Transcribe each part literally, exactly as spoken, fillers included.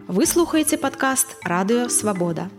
Вы слухаеце падкаст Радыё Свабода.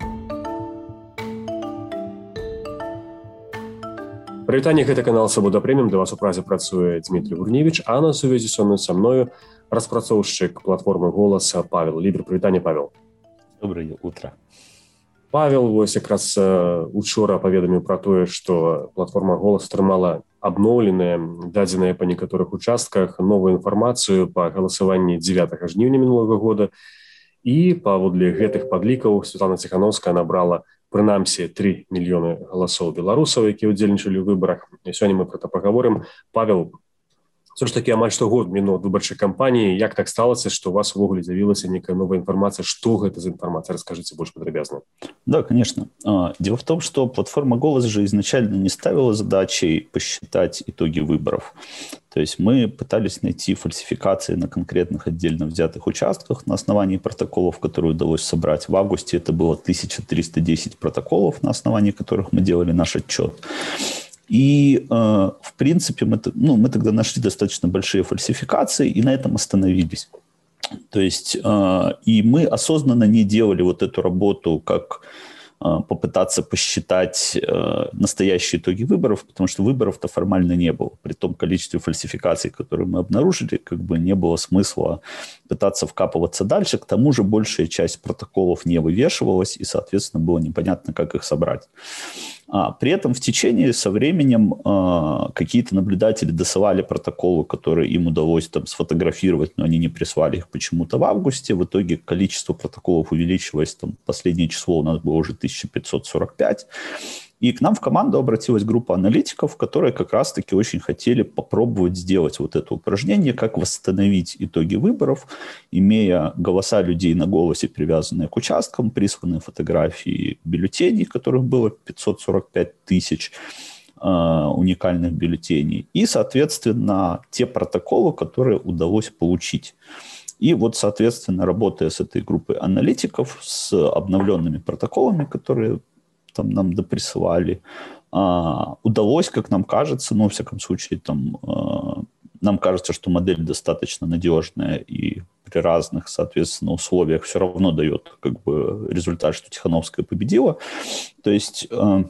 Прывітанне, гэта канал Свабода Прэміум. Для вас у празе працуе Дмітрый Гурневіч, а на сувязі са мной са мною распрацоўшчык платформы «Голаса» Павел Лібер. Прывітанне, Павел. Доброе утро. Павел вось якраз учора паведаміў пра тое, што платформа «Голас» атрымала абноўленыя дадзеныя па некаторых участках новую інфармацыю па галасаванні дзевятага жніўня мінулага года. І паводле гэтых падлікаў Святлана Ціхановская набрала прынамсі тры мільёны галасоў беларусаў, якія ўдзельнічалі ў выбарах. І сёння мы пра гэта пагаворым. Павел, все ж таки амаль што год мінуў ад выбарчай кампаніі. Як так сталася, што у вас увогуле з'явілася некая новая информация? Что это за информация? Расскажите больше подробно. Да, конечно. Дело в том, что платформа «Голос» же изначально не ставила задачей посчитать итоги выборов. То есть мы пытались найти фальсификации на конкретных отдельно взятых участках на основании протоколов, которые удалось собрать. В августе это было тысяча триста десять протоколов, на основании которых мы делали наш отчет. И, э, в принципе, мы, ну, мы тогда нашли достаточно большие фальсификации и на этом остановились. То есть, э, и мы осознанно не делали вот эту работу, как э, попытаться посчитать э, настоящие итоги выборов, потому что выборов-то формально не было. При том количестве фальсификаций, которые мы обнаружили, как бы не было смысла пытаться вкапываться дальше. К тому же большая часть протоколов не вывешивалась, и, соответственно, было непонятно, как их собрать. А при этом в течение со временем э, какие-то наблюдатели досылали протоколы, которые им удалось там сфотографировать, но они не прислали их почему-то в августе. В итоге количество протоколов увеличилось. Там, последнее число у нас было уже тысяча пятьсот сорок пять. И к нам в команду обратилась группа аналитиков, которые как раз-таки очень хотели попробовать сделать вот это упражнение, как восстановить итоги выборов, имея голоса людей на голосе, привязанные к участкам, присланные фотографии бюллетеней, которых было пятьсот сорок пять тысяч э, уникальных бюллетеней, и, соответственно, те протоколы, которые удалось получить. И вот, соответственно, работая с этой группой аналитиков, с обновленными протоколами, которые там нам доприсылали, а, удалось, как нам кажется, ну, во всяком случае, там, а, нам кажется, что модель достаточно надежная и при разных, соответственно, условиях все равно дает как бы результат, что Тихановская победила. То есть, а,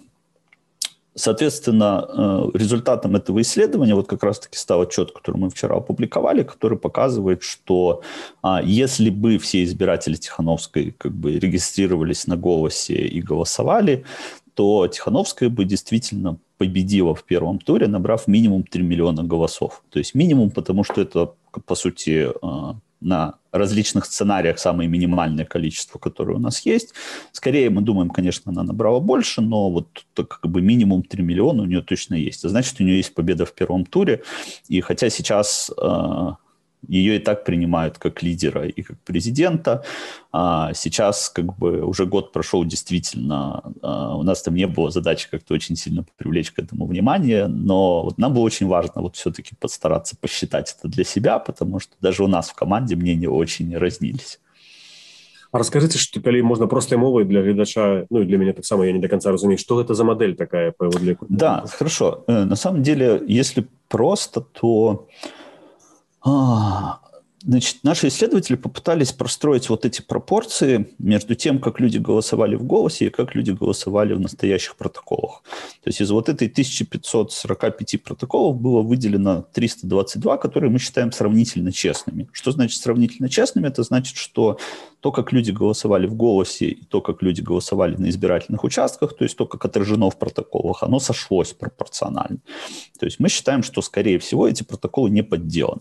соответственно, результатом этого исследования вот как раз-таки стал отчет, который мы вчера опубликовали, который показывает, что а, если бы все избиратели Тихановской как бы регистрировались на «Голосе» и голосовали, то Тихановская бы действительно победила в первом туре, набрав минимум три миллиона голосов. То есть минимум, потому что это, по сути, на различных сценариях самое минимальное количество, которое у нас есть. Скорее, мы думаем, конечно, она набрала больше, но вот как бы минимум три миллиона у нее точно есть. А значит, у нее есть победа в первом туре. И хотя сейчас э, ее и так принимают как лидера и как президента, а сейчас как бы уже год прошел, действительно, э, у нас там не было задачи как-то очень сильно привлечь к этому внимание, но вот нам было очень важно вот все-таки постараться посчитать это для себя, потому что даже у нас в команде мнения очень разнились. А расскажите, что коли можно простой мовой для глядача, ну и для меня так само, я не до конца разумею, что это за модель такая по его для... Да, хорошо. На самом деле, если просто, то... Значит, наши исследователи попытались простроить вот эти пропорции между тем, как люди голосовали в «Голосе» и как люди голосовали в настоящих протоколах. То есть из вот этой тысячи пятисот сорока пяти протоколов было выделено триста двадцать два, которые мы считаем сравнительно честными. Что значит сравнительно честными? Это значит, что то, как люди голосовали в «Голосе», и то, как люди голосовали на избирательных участках, то есть то, как отражено в протоколах, оно сошлось пропорционально. То есть мы считаем, что, скорее всего, эти протоколы не подделаны.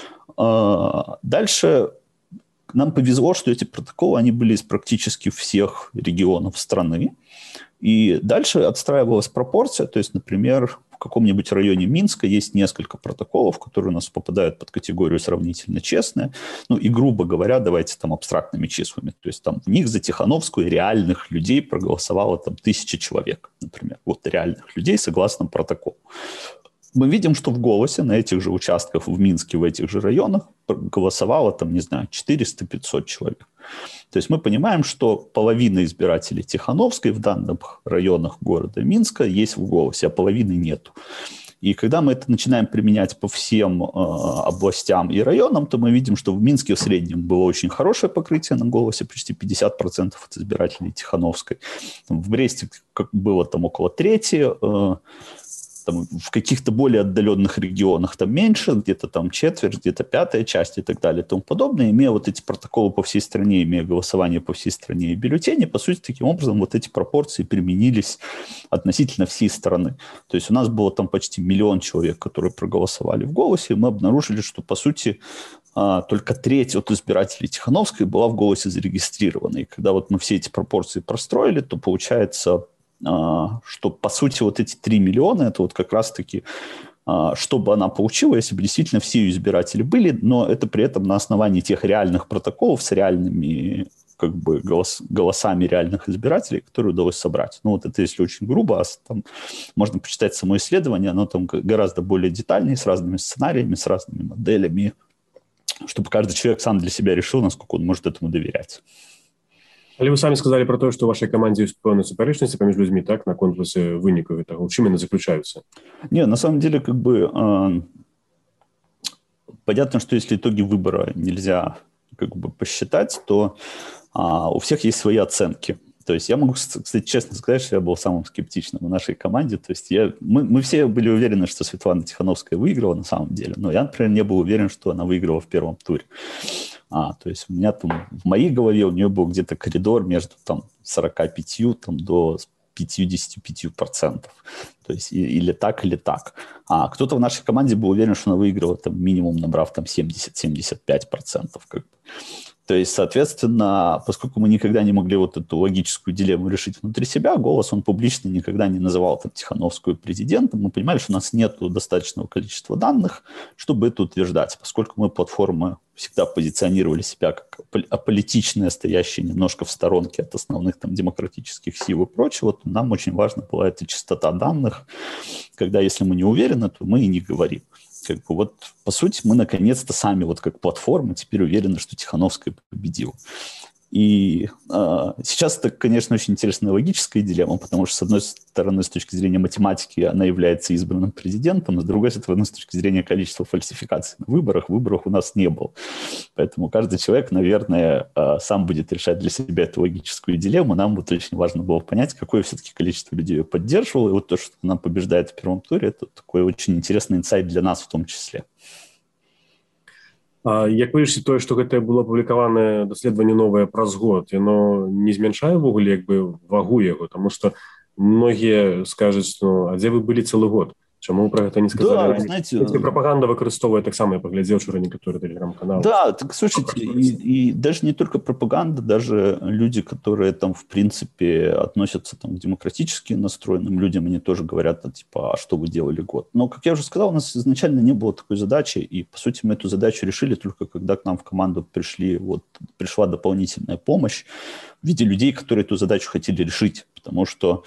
Дальше нам повезло, что эти протоколы, они были из практически всех регионов страны. И дальше отстраивалась пропорция. То есть, например, в каком-нибудь районе Минска есть несколько протоколов, которые у нас попадают под категорию сравнительно честные. Ну и, грубо говоря, давайте там абстрактными числами. То есть там в них за Тихановскую реальных людей проголосовало там тысяча человек, например. Вот реальных людей согласно протоколу. Мы видим, что в «Голосе» на этих же участках в Минске, в этих же районах голосовало, там, не знаю, четыреста-пятьсот человек. То есть мы понимаем, что половина избирателей Тихановской в данных районах города Минска есть в «Голосе», а половины нету. И когда мы это начинаем применять по всем э, областям и районам, то мы видим, что в Минске в среднем было очень хорошее покрытие на «Голосе», почти пятьдесят процентов от избирателей Тихановской. В Бресте как было там около трети, э, там, в каких-то более отдаленных регионах там меньше, где-то там четверть, где-то пятая часть и так далее и тому подобное. Имея вот эти протоколы по всей стране, имея голосование по всей стране и бюллетени, по сути, таким образом вот эти пропорции применились относительно всей страны. То есть у нас было там почти миллион человек, которые проголосовали в «Голосе», и мы обнаружили, что, по сути, только треть от избирателей Тихановской была в «Голосе» зарегистрирована. И когда вот мы все эти пропорции простроили, то получается, что, по сути, вот эти три миллиона, это вот как раз-таки, что бы она получила, если бы действительно все ее избиратели были, но это при этом на основании тех реальных протоколов с реальными как бы голос, голосами реальных избирателей, которые удалось собрать. Ну вот это если очень грубо, а там можно почитать само исследование, оно там гораздо более детальнее, с разными сценариями, с разными моделями, чтобы каждый человек сам для себя решил, насколько он может этому доверять. Але вы самі сказали про те, що у вашій команді є певні суперечності поміж людьми, так, на конкурсі виників того. В чим вони заключаються? Не, на самом деле, как бы, э, понятно, что если итоги выбора нельзя как бы посчитать, то э, у всех есть свои оценки. То есть я могу, кстати, честно сказать, что я был самым скептичным в нашей команде. То есть я, мы, мы все были уверены, что Светлана Тихановская выиграла на самом деле, но я, например, не был уверен, что она выиграла в первом туре. А, то есть у меня там в моей голове у нее был где-то коридор между там сорок пять там, до пятьдесят пять процентов. То есть и, или так, или так. А кто-то в нашей команде был уверен, что она выиграла там, минимум набрав там семьдесят - семьдесят пять процентов. Как бы. То есть, соответственно, поскольку мы никогда не могли вот эту логическую дилемму решить внутри себя, «Голос» он публично никогда не называл там, Тихановскую президентом, мы понимали, что у нас нет достаточного количества данных, чтобы это утверждать, поскольку мы платформы всегда позиционировали себя как аполитичные, стоящие немножко в сторонке от основных там, демократических сил и прочего, то нам очень важна была эта чистота данных, когда если мы не уверены, то мы и не говорим. Как бы вот, по сути, мы наконец-то сами, вот как платформа, теперь уверены, что Тихановская победила. И э, сейчас это, конечно, очень интересная логическая дилемма, потому что, с одной стороны, с точки зрения математики, она является избранным президентом, а с другой стороны, с точки зрения количества фальсификаций на выборах, выборах у нас не было. Поэтому каждый человек, наверное, э, сам будет решать для себя эту логическую дилемму. Нам вот очень важно было понять, какое все-таки количество людей ее поддерживало. И вот то, что она побеждает в первом туре, это такой очень интересный инсайт для нас в том числе. Як вы лічыце, тое, што гэта было апублікаванае даследаванне новае праз год, яно не змяншае ўвогуле як бы вагу яго, таму што многія скажуць, ну, а дзе вы былі цэлы год? Чему про это не сказали? Да, знаете, пропаганда выкарыстоўвае таксама, я поглядел вчера некоторые телеграм-каналы. Да, так слушайте, и, и даже не только пропаганда, даже люди, которые там в принципе относятся там, к демократически настроенным людям, они тоже говорят, типа, а что вы делали год? Но, как я уже сказал, у нас изначально не было такой задачи, и по сути мы эту задачу решили только когда к нам в команду пришли, вот, пришла дополнительная помощь в виде людей, которые эту задачу хотели решить, потому что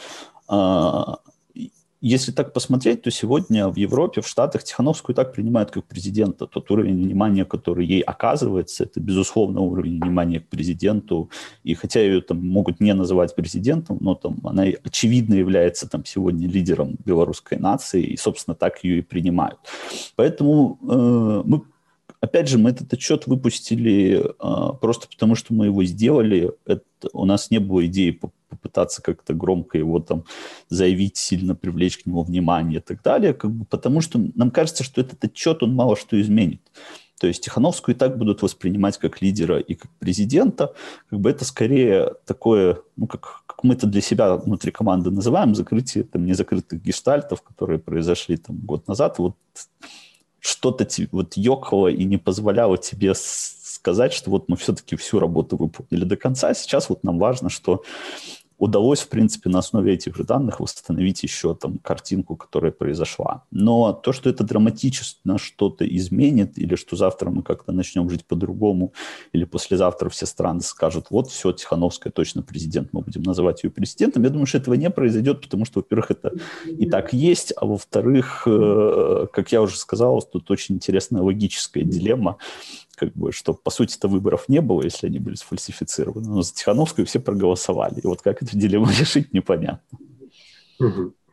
если так посмотреть, то сегодня в Европе, в Штатах Тихановскую так принимают как президента. Тот уровень внимания, который ей оказывается, это, безусловно, уровень внимания к президенту. И хотя ее там могут не называть президентом, но там она очевидно является там сегодня лидером белорусской нации, и, собственно, так ее и принимают. Поэтому э, мы, опять же, мы этот отчет выпустили э, просто потому, что мы его сделали. Это, у нас не было идеи попытаться как-то громко его там заявить, сильно привлечь к нему внимание и так далее, как бы, потому что нам кажется, что этот отчет, он мало что изменит. То есть Тихановскую и так будут воспринимать как лидера и как президента. Как бы это скорее такое, ну, как, как мы это для себя внутри команды называем, закрытие там незакрытых гештальтов, которые произошли там год назад. Вот что-то вот ёкало и не позволяло тебе сказать, что вот мы все-таки всю работу выполнили до конца. Сейчас вот нам важно, что удалось, в принципе, на основе этих же данных восстановить еще там картинку, которая произошла. Но то, что это драматично что-то изменит, или что завтра мы как-то начнем жить по-другому, или послезавтра все страны скажут, вот все, Тихановская точно президент, мы будем называть ее президентом, я думаю, что этого не произойдет, потому что, во-первых, это и так есть, а во-вторых, как я уже сказал, тут очень интересная логическая дилемма, как бы, что, по сути-то, выборов не было, если они были сфальсифицированы. Но за Тихановскую все проголосовали. И вот как эту дилемму решить, непонятно. Угу.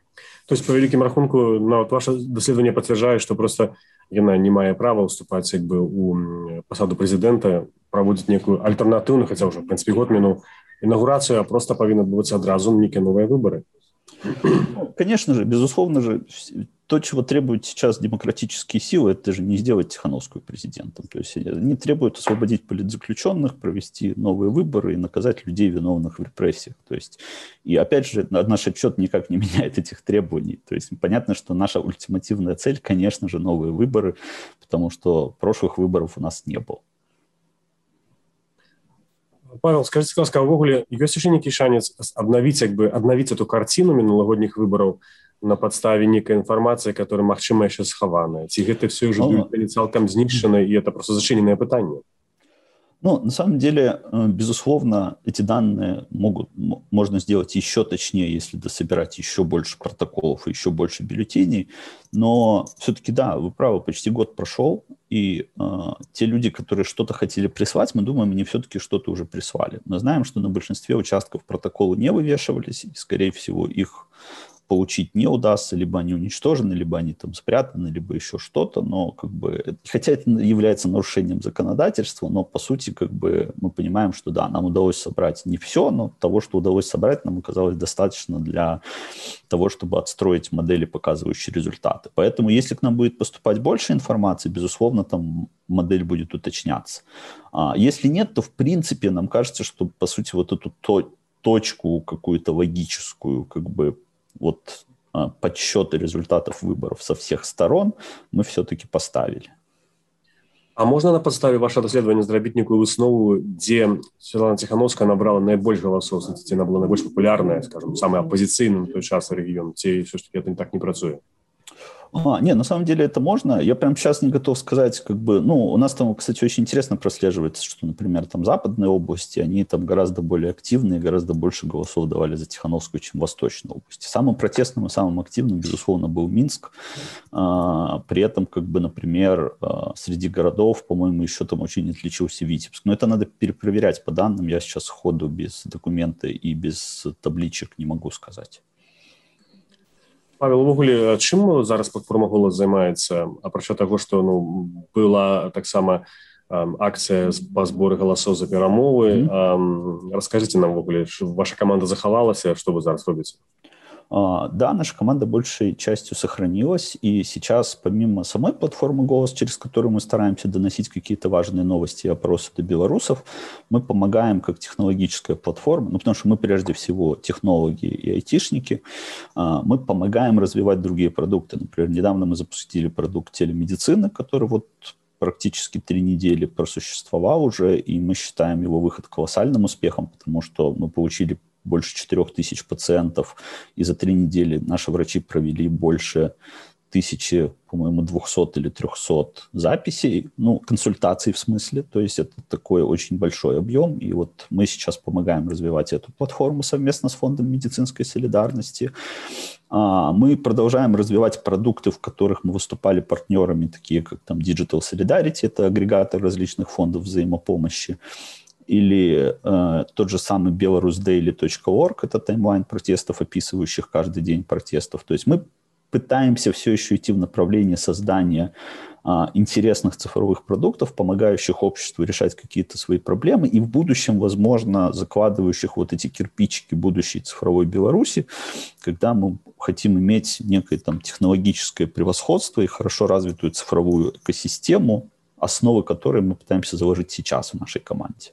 То есть, по великім рахунку, ну, ваше дослідження підтверджує, що просто вона не має права вступати якби, у посаду президента, проводити неку альтернативну, хоча вже, в принципі, год минув, інаугурацію, а просто повинні відбуватися одразу некі нові вибори. Ну, конечно же, безусловно же, то, чего требуют сейчас демократические силы, это же не сделать Тихановскую президентом. То есть они требуют освободить политзаключенных, провести новые выборы и наказать людей, виновных в репрессиях. То есть, и опять же, наш отчет никак не меняет этих требований. То есть понятно, что наша ультимативная цель, конечно же, новые выборы, потому что прошлых выборов у нас не было. Павел, скажите, ласка, увогуле, ёсць яшчэ нейкі шанец аднавіць, як бы, аднавіць эту карціну мінулагодніх выбараў на падставе нейкай інфармацыі, которая, магчыма, яшчэ схаваная? Ці гэта все ўжо бюллетені цалкам знішчаны, і это просто зачыненае пытанне? Ну, на самом деле, безусловно, эти данные могут, можно сделать еще точнее, если дособирать еще больше протоколов и еще больше бюллетеней. Но все-таки, да, вы правы, почти год прошел, и э, те люди, которые что-то хотели прислать, мы думаем, они все-таки что-то уже прислали. Мы знаем, что на большинстве участков протоколы не вывешивались, и, скорее всего, их получить не удастся, либо они уничтожены, либо они там спрятаны, либо еще что-то, но как бы, хотя это является нарушением законодательства, но по сути как бы мы понимаем, что да, нам удалось собрать не все, но того, что удалось собрать, нам оказалось достаточно для того, чтобы отстроить модели, показывающие результаты. Поэтому если к нам будет поступать больше информации, безусловно, там модель будет уточняться. А если нет, то в принципе нам кажется, что по сути вот эту то, точку какую-то логическую, как бы вот подсчеты результатов выборов со всех сторон мы все-таки поставили. А можна на падставе вашего даследавання зрабіць некую выснову, дзе Светлана Тихановская набрала найбольш галасоў, ці она была найбольш папулярная, скажем, самая апозіцыйная на той час рэгіён, ці все ж таки это так не працуе? А, не, на самом деле это можно. Я прямо сейчас не готов сказать, как бы, ну, у нас там, кстати, очень интересно прослеживается, что, например, там западные области, они там гораздо более активные, гораздо больше голосов давали за Тихановскую, чем восточные области. Самым протестным и самым активным, безусловно, был Минск. А, при этом, как бы, например, среди городов, по-моему, еще там очень отличился Витебск. Но это надо перепроверять по данным. Я сейчас сходу без документа и без табличек не могу сказать. Павел, увогуле, чым зараз платформа «Голос» займаецца, апрача таго, што ну, была таксама акцыя па зборы галасоў за перамовы. Mm-hmm. Раскажыце нам, увогуле, ваша каманда захавалася, што вы зараз робіце? Да, наша команда большей частью сохранилась, и сейчас помимо самой платформы «Голос», через которую мы стараемся доносить какие-то важные новости и опросы до белорусов, мы помогаем как технологическая платформа, ну, потому что мы прежде всего технологи и айтишники, мы помогаем развивать другие продукты. Например, недавно мы запустили продукт телемедицины, который вот практически три недели просуществовал уже, и мы считаем его выход колоссальным успехом, потому что мы получили больше четырех тысяч пациентов, и за три недели наши врачи провели больше тысячи, по-моему, двухсот или трехсот записей, ну, консультаций в смысле, то есть это такой очень большой объем, и вот мы сейчас помогаем развивать эту платформу совместно с Фондом медицинской солидарности. Мы продолжаем развивать продукты, в которых мы выступали партнерами, такие как там Digital Solidarity, это агрегатор различных фондов взаимопомощи, или э, тот же самый беларусдейли точка орг, это таймлайн протестов, описывающих каждый день протестов. То есть мы пытаемся все еще идти в направлении создания э, интересных цифровых продуктов, помогающих обществу решать какие-то свои проблемы, и в будущем, возможно, закладывающих вот эти кирпичики будущей цифровой Беларуси, когда мы хотим иметь некое там технологическое превосходство и хорошо развитую цифровую экосистему, основы которой мы пытаемся заложить сейчас в нашей команде.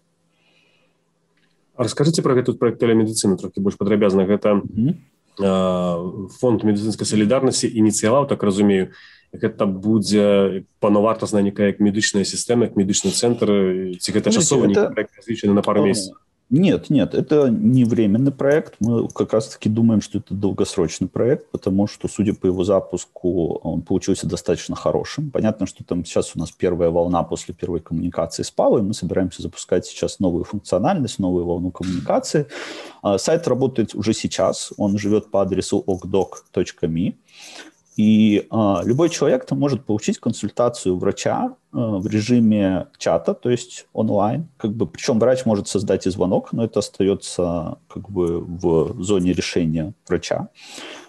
Расскажите про этот проект телемедицины трохи больше падрабязна. Гэта mm-hmm. э, фонд медицинской солидарности ініцыяваў, так разумею, гэта будзе паўнавартасная некая як медычная сістэма, як медычны цэнтр, ці гэта часовы это... проект разлічаны на пару месяцев? Нет, нет, это не временный проект. Мы как раз-таки думаем, что это долгосрочный проект, потому что, судя по его запуску, он получился достаточно хорошим. Понятно, что там сейчас у нас первая волна после первой коммуникации с Павой. Мы собираемся запускать сейчас новую функциональность, новую волну коммуникации. Сайт работает уже сейчас. Он живет по адресу окдок точка ми. И а, любой человек там может получить консультацию врача а, в режиме чата, то есть онлайн. Как бы, причем врач может создать и звонок, но это остается как бы в зоне решения врача.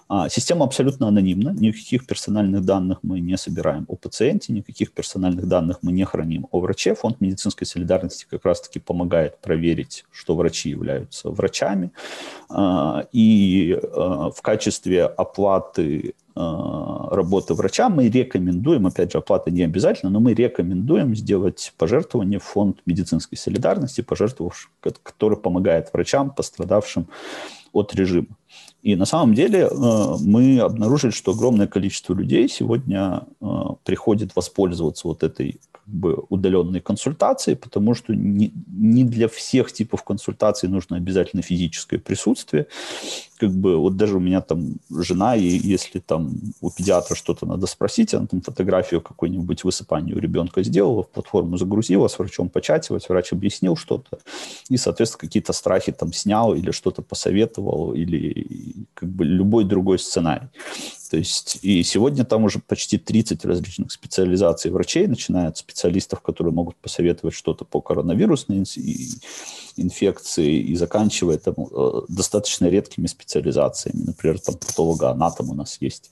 А, система абсолютно анонимна, никаких персональных данных мы не собираем о пациенте, никаких персональных данных мы не храним о враче. Фонд медицинской солидарности как раз-таки помогает проверить, что врачи являются врачами. А, и а, в качестве оплаты работы врача мы рекомендуем, опять же, оплата не обязательно, но мы рекомендуем сделать пожертвование в фонд медицинской солидарности, пожертвовавший, который помогает врачам, пострадавшим от режима. И на самом деле мы обнаружили, что огромное количество людей сегодня приходит воспользоваться вот этой как бы удаленной консультацией, потому что не, не для всех типов консультаций нужно обязательно физическое присутствие. Как бы вот даже у меня там жена, и если там у педиатра что-то надо спросить, она там фотографию какой-нибудь высыпания у ребенка сделала, в платформу загрузила, с врачом початилась, врач объяснил что-то, и, соответственно, какие-то страхи там снял или что-то посоветовал, или как бы любой другой сценарий. То есть и сегодня там уже почти тридцать различных специализаций врачей, начиная от специалистов, которые могут посоветовать что-то по коронавирусной инфекции, и заканчивая там достаточно редкими специализациями. Например, там патологоанатом у нас есть.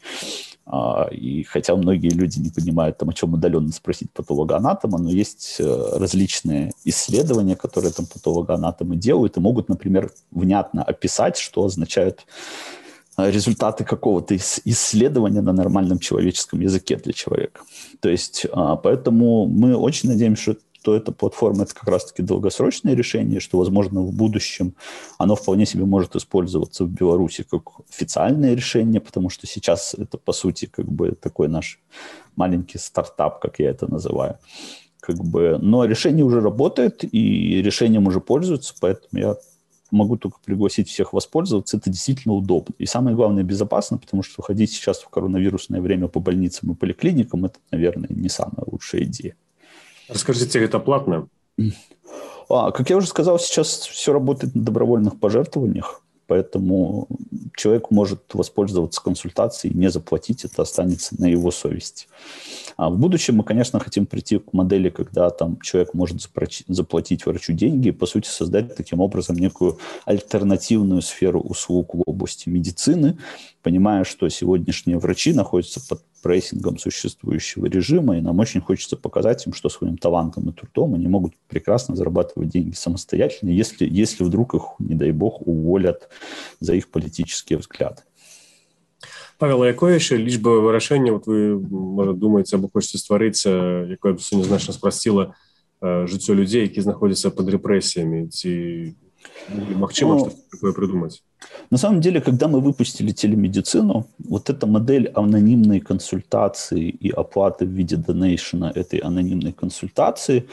И хотя многие люди не понимают, там, о чем удаленно спросить патологоанатома, но есть различные исследования, которые там патологоанатомы делают, и могут, например, внятно описать, что означают результаты какого-то исследования на нормальном человеческом языке для человека. То есть, поэтому мы очень надеемся, что эта платформа – это как раз-таки долгосрочное решение, что, возможно, в будущем оно вполне себе может использоваться в Беларуси как официальное решение, потому что сейчас это, по сути, как бы такой наш маленький стартап, как я это называю. Как бы, но решение уже работает, и решением уже пользуются, поэтому я могу только пригласить всех воспользоваться. Это действительно удобно. И самое главное, безопасно, потому что ходить сейчас в коронавирусное время по больницам и поликлиникам – это, наверное, не самая лучшая идея. Расскажите, это платно? А, как я уже сказал, сейчас все работает на добровольных пожертвованиях, поэтому человек может воспользоваться консультацией и не заплатить, это останется на его совести. А в будущем мы, конечно, хотим прийти к модели, когда там человек может заплатить врачу деньги и, по сути, создать таким образом некую альтернативную сферу услуг в области медицины, понимая, что сегодняшние врачи находятся под прессингом существующего режима, и нам очень хочется показать им, что своим талантом и трудом они могут прекрасно зарабатывать деньги самостоятельно, если, если вдруг их, не дай бог, уволят за их политические взгляды. Павел, а якое ще лічбавае вырашэнне, вот вы, можа, думаеце або хочаце стварыць, якое б сёння значна спрасціла жыццё людзей, які знаходзяцца пад рэпрэсіямі, ці магчыма что-то такое придумать? На самом деле, когда мы выпустили телемедицину, вот эта модель анонимной консультации и оплаты в виде донейшена этой анонимной консультации,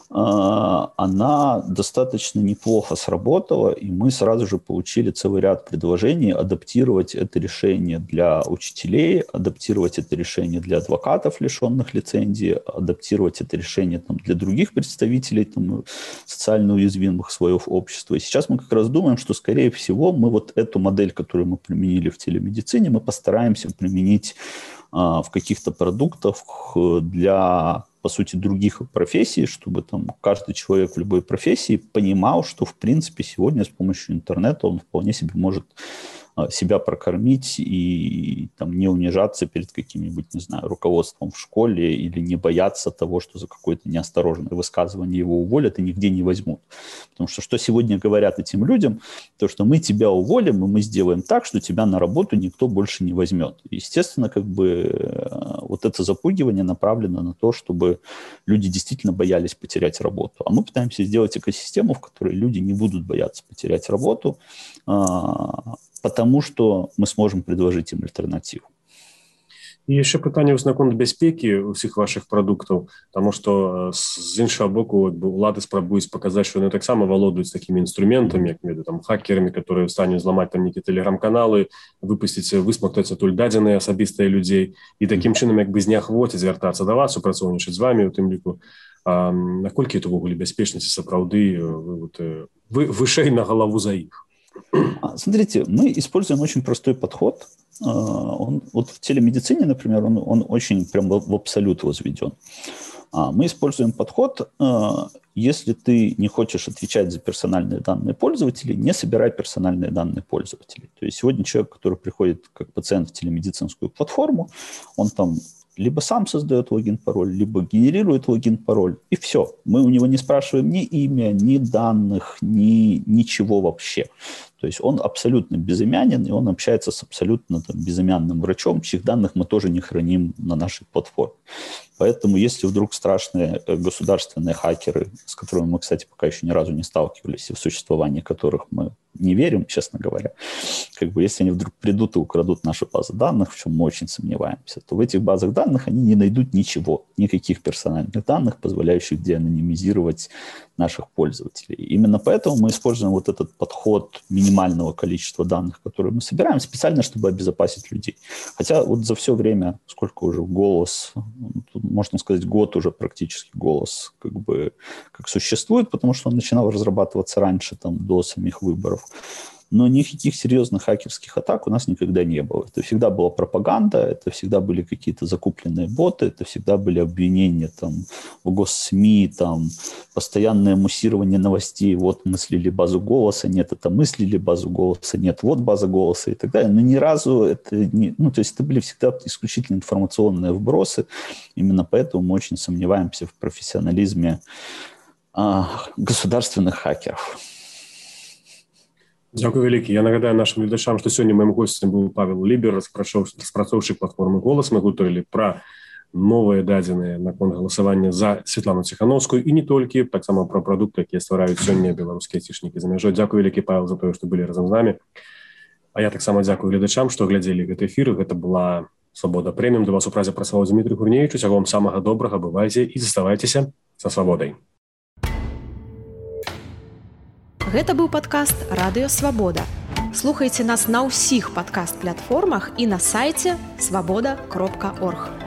она достаточно неплохо сработала, и мы сразу же получили целый ряд предложений адаптировать это решение для учителей, адаптировать это решение для адвокатов, лишенных лицензии, адаптировать это решение там, для других представителей там, социально уязвимых слоев общества. И сейчас мы как раз думаем, что, скорее всего, мы вот эту модель, которую мы применили в телемедицине, мы постараемся применить а, в каких-то продуктах для, по сути, других профессий, чтобы там каждый человек в любой профессии понимал, что, в принципе, сегодня с помощью интернета он вполне себе может себя прокормить и там, не унижаться перед каким-нибудь, не знаю, руководством в школе или не бояться того, что за какое-то неосторожное высказывание его уволят и нигде не возьмут. Потому что что сегодня говорят этим людям? То, что мы тебя уволим, и мы сделаем так, что тебя на работу никто больше не возьмет. Естественно, как бы вот это запугивание направлено на то, чтобы люди действительно боялись потерять работу. А мы пытаемся сделать экосистему, в которой люди не будут бояться потерять работу, потому что мы сможем предложить им альтернативу. І яшчэ пытанне наконт бяспекі ўсіх вашых прадуктаў, таму што з іншага боку улады спрабуюць паказаць, што яны таксама валодаюць такімі інструментамі, як веду, там хакерамі, которые ў стане зламаць там нейкія тэлеграм-каналы, выпусціць, высмактаць адтуль дадзеныя асабістыя людзей і такім чынам як бы зняхвоціць, звяртацца да вас, супрацоўнічаць з вамі у тым ліку. А наколькі это ўвогуле бяспечнасці сапраўды вы вышэй на галаву за іх? Смотрите, мы используем очень простой подход. Он, вот в телемедицине, например, он, он очень прям в абсолют возведен. Мы используем подход, если ты не хочешь отвечать за персональные данные пользователей, не собирай персональные данные пользователей. То есть сегодня человек, который приходит как пациент в телемедицинскую платформу, он там либо сам создает логин-пароль, либо генерирует логин-пароль, и все. Мы у него не спрашиваем ни имя, ни данных, ни ничего вообще. То есть он абсолютно безымянен, и он общается с абсолютно там, безымянным врачом, чьих данных мы тоже не храним на нашей платформе. Поэтому если вдруг страшные государственные хакеры, с которыми мы, кстати, пока еще ни разу не сталкивались, и в существовании которых мы не верим, честно говоря, как бы если они вдруг придут и украдут наши базы данных, в чем мы очень сомневаемся, то в этих базах данных они не найдут ничего, никаких персональных данных, позволяющих деанонимизировать наших пользователей. Именно поэтому мы используем вот этот подход минимального количества данных, которые мы собираем, специально, чтобы обезопасить людей. Хотя вот за все время, сколько уже голос, можно сказать, год уже практически голос как бы как существует, потому что он начинал разрабатываться раньше, там, до самих выборов. Но никаких серьезных хакерских атак у нас никогда не было. Это всегда была пропаганда, это всегда были какие-то закупленные боты, это всегда были обвинения там, в госсми, там, постоянное муссирование новостей. Вот мы слили базу голоса, нет, это мы слили базу голоса, нет, вот база голоса и так далее. Но ни разу это не... Ну, то есть это были всегда исключительно информационные вбросы. Именно поэтому мы очень сомневаемся в профессионализме а, государственных хакеров. Дякую вялікі. Я нагадаю нашим глядачам, што сёння маім госцем быў Павел Лібер, распрацоўшчык платформы «Голас». Мы гутарылі пра новыя дадзеныя наконт галасавання за Светлану Ціхановскую і не толькі, таксама пра прадукты, якія ствараюць сёння беларускія айцішнікі за мяжой. Дзякую вялікі, Павел, за тое, што былі разам з намі. А я таксама дзякую глядачам, што глядзелі гэты эфір. Гэта была «Свабода Прэміум». Для вас у празе працаваў Дмітрый Гурневіч. Усяго вам самага добрага, бывайце і заставайцеся са свабодай. Гэта быў падкаст «Радыё Свабода». Слухайце нас на ўсіх падкаст-платформах і на сайце свабода кропка орг.